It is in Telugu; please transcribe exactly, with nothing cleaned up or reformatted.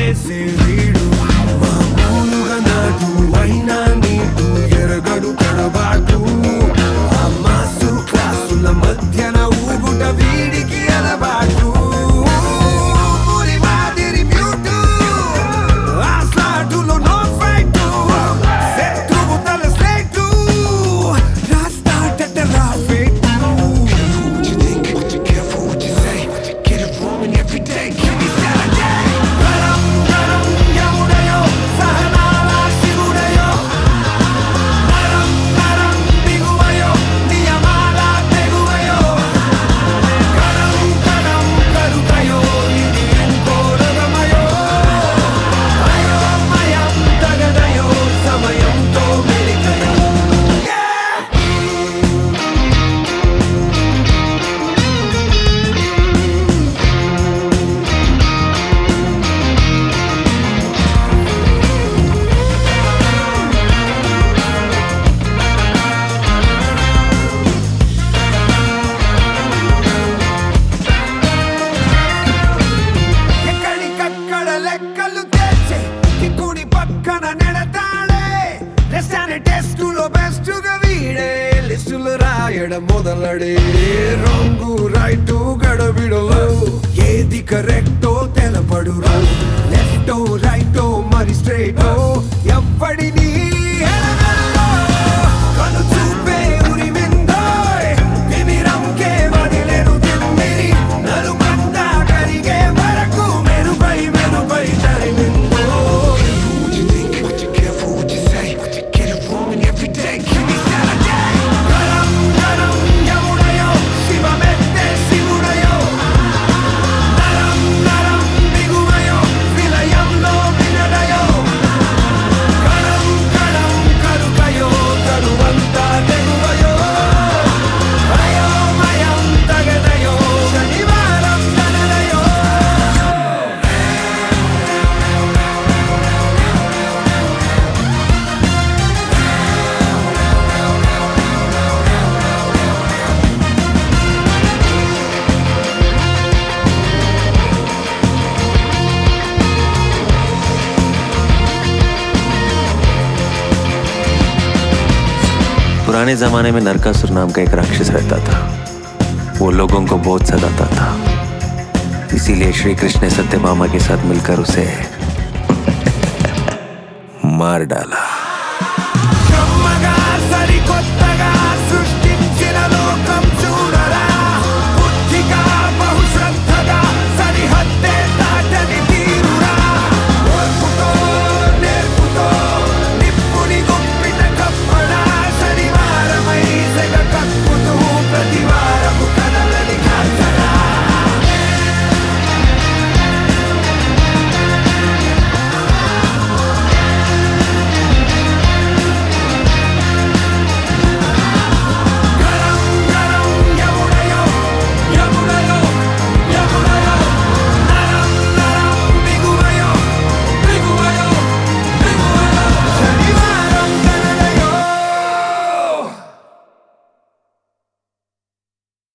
వేసే వీడు మామూలుగా నాటు అయినా నీటు ఎరగడు తడబాటు ఆ మాసు క్లాసుల మధ్యన ఊగుట వీడికి అలవాటు ఊరి మాదిరి మ్యూటు ఆ స్లాటులో నో ఫైటు శత్రువు తల స్లేటు రాస్తాడట రాఫేటు లెక్కలు తెచ్చే కుడి పక్కన నెడతాడే రెస్టానే టెస్టులో బెస్టుగా వీడే లిస్టులు రాయడం మొదలడే రాంగు రైటు గడబిడలో ఏది కరెక్టో తెలపడు లెఫ్టో రైటో మరి స్ట్రైటో ఎవ్వడిని కను చూపే ఉరి విందోయ్ తిమిరంకే వదిలేను తిమ్మిరి నలుబందా కరిగే వరకు మెరుపై మెరుపై తరిమిందో గరం గరం యముడయో శివమెత్తే శివుడయో నరం నరం దిగువయో విలయంలో వినడయో కణం కణం కరుకయో తరువంతా తెగువయో అయోమయం తగదయో శనివారం తనదయో पुराने जमाने में नरकासुर नाम का एक राक्षस रहता था। वो लोगों को बहुत सताता था, इसीलिए श्री कृष्ण ने सत्यभामा के साथ मिलकर उसे मार डाला।